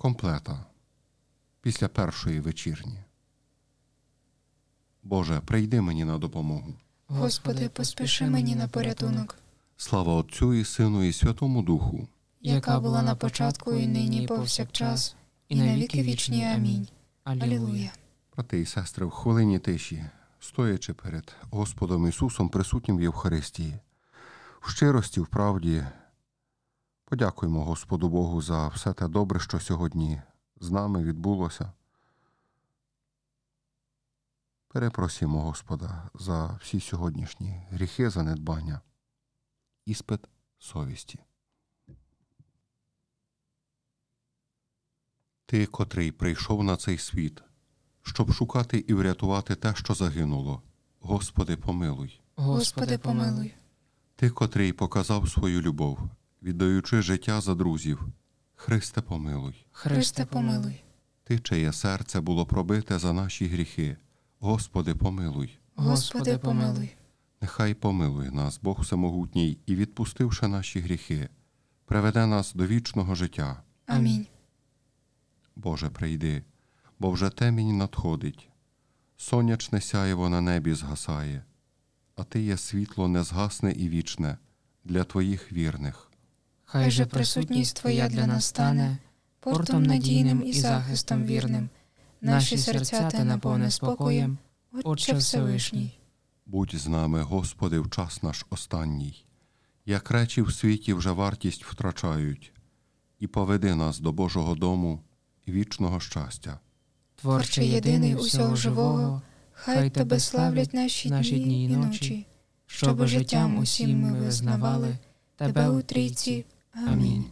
комплета після першої вечірні. Боже, прийди мені на допомогу. Господи, поспіши мені на порятунок. Слава Отцю і Сину і Святому Духу, яка була на початку і нині і повсякчас, і на віки вічні. Амінь. Алілуя. брати і сестри, в хвилині тиші, стоячи перед Господом Ісусом, присутнім в Євхаристії, в щирості, в правді, подякуємо Господу Богу за все те добре, що сьогодні з нами відбулося. Перепросимо Господа за всі сьогоднішні гріхи, занедбання, іспит совісті. Ти, котрий прийшов на цей світ, щоб шукати і врятувати те, що загинуло, Господи, помилуй. Господи, помилуй. Ти, котрий показав свою любов, віддаючи життя за друзів, Христе, помилуй. Христе, помилуй. Ти, чиє серце було пробите за наші гріхи, Господи, помилуй. Господи, помилуй. Нехай помилує нас Бог Всемогутній і, відпустивши наші гріхи, приведе нас до вічного життя. Амінь. Боже, прийди, бо вже темінь надходить, сонячне сяєво на небі згасає, а Ти є світло незгасне і вічне для Твоїх вірних. Хай же присутність Твоя для нас стане портом надійним і захистом вірним. Наші серця Ти наповни спокоєм, Отче Всевишній. Будь з нами, Господи, в час наш останній, як речі в світі вже вартість втрачають, і поведи нас до Божого дому і вічного щастя. Творче єдиний усього живого, хай Тебе славлять наші дні і ночі, щоби життям усім ми визнавали Тебе у трійці. Амінь.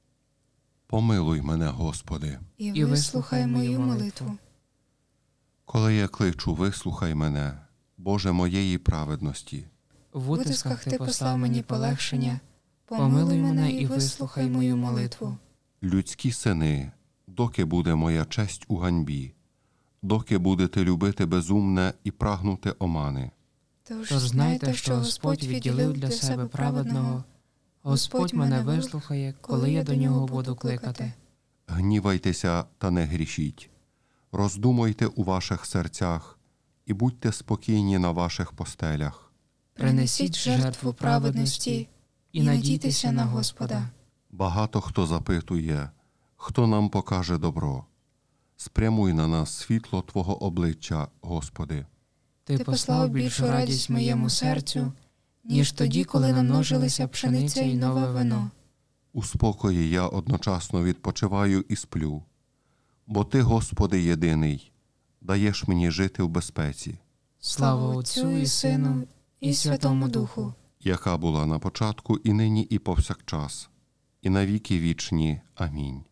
Помилуй мене, Господи. І вислухай мою молитву. Коли я кличу, вислухай мене, Боже моєї праведності. В утисках Ти послав мені полегшення, помилуй мене і вислухай мою молитву. Людські сини, доки буде моя честь у ганьбі, доки будете любити безумне і прагнути омани. Тож знайте, що Господь відділив для себе праведного, Господь мене вислухає, коли я до нього буду кликати. Гнівайтеся та не грішіть, роздумуйте у ваших серцях і будьте спокійні на ваших постелях. Принесіть жертву праведності і надійтеся на Господа. Багато хто запитує, хто нам покаже добро. Спрямуй на нас світло Твого обличчя, Господи. Ти послав більшу радість моєму серцю, ніж тоді, коли намножилися пшениця й нове вино. У спокої я одночасно відпочиваю і сплю, бо Ти, Господи, єдиний, даєш мені жити в безпеці. Слава Отцю і Сину і Святому Духу, яка була на початку, і нині, і повсякчас, і на віки вічні. Амінь.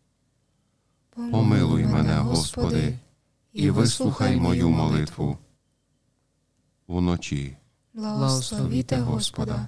Помилуй мене, Господи, і вислухай мою молитву. Вночі. Благословіте Господа.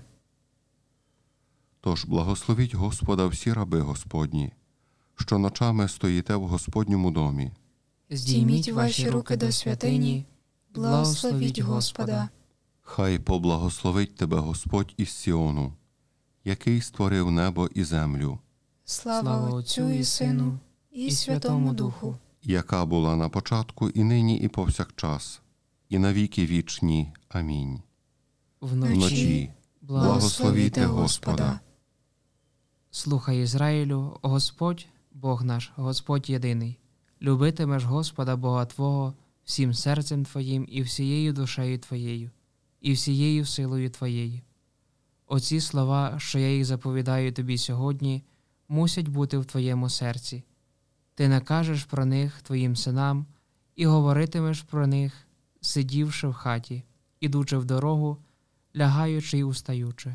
Тож благословіть Господа всі раби Господні, що ночами стоїте в Господньому домі. Здійміть ваші руки до святині, благословіть Господа. Хай поблагословить тебе Господь із Сіону, який створив небо і землю. Слава Отцю і Сину і Святому Духу, яка була на початку, і нині, і повсякчас, і на віки вічні. Амінь. Вночі благословіте Господа. Слухай, Ізраїлю, Господь, Бог наш, Господь єдиний. Любитимеш Господа Бога Твого всім серцем Твоїм і всією душею Твоєю, і всією силою Твоєю. Оці слова, що я їх заповідаю тобі сьогодні, мусять бути в твоєму серці. Ти накажеш про них твоїм синам і говоритимеш про них, сидівши в хаті, ідучи в дорогу, лягаючи й устаючи.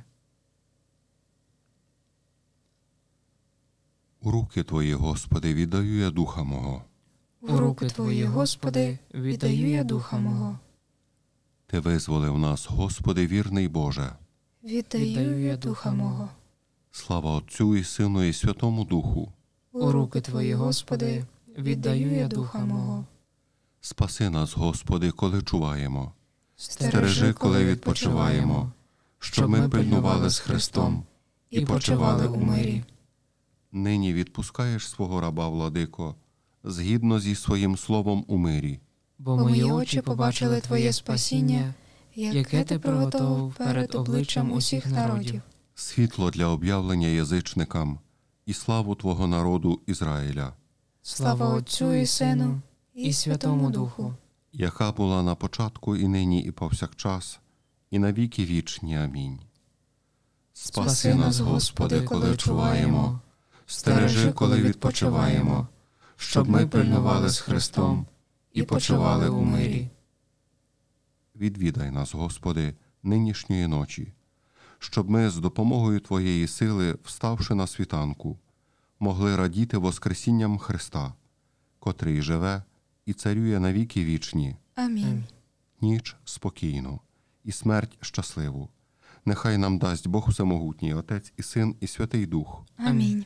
У руки Твої, Господи, віддаю я духа мого. У руки Твої, Господи, віддаю я духа мого. Ти визволив нас, Господи, вірний Боже. Віддаю я духа мого. Слава Отцю і Сину і Святому Духу. У руки Твої, Господи, віддаю я духа мого. Спаси нас, Господи, коли чуваємо. Стережи, коли відпочиваємо, щоб ми пильнували з Христом і почивали у мирі. Нині відпускаєш свого раба, Владико, згідно зі своїм словом у мирі. Бо мої очі побачили Твоє спасіння, яке Ти приготовив перед обличчям усіх народів. Світло для об'явлення язичникам і славу Твого народу Ізраїля, Слава Отцю і Сину, і Святому Духу, яка була на початку і нині і повсякчас, і на віки вічні. Амінь. Спаси нас, Господи, коли чуваємо, стережи, коли відпочиваємо, щоб ми пильнували з Христом і почивали у мирі. Відвідай нас, Господи, нинішньої ночі, щоб ми з допомогою Твоєї сили, вставши на світанку, могли радіти воскресінням Христа, котрий живе і царює на віки вічні. Амінь. Ніч спокійну і смерть щасливу. Нехай нам дасть Бог Всемогутній, Отець і Син і Святий Дух. Амінь.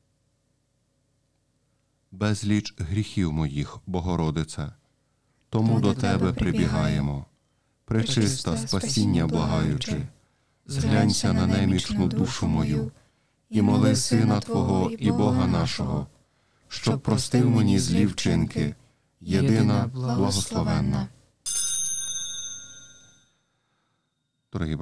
Безліч гріхів моїх, Богородице, тому до Тебе прибігаємо. Пречиста, спасіння благаючи, зглянься на немічну душу мою, і моли Сина Твого і Бога нашого, щоб простив мені злі вчинки, єдина благословенна. Дорогі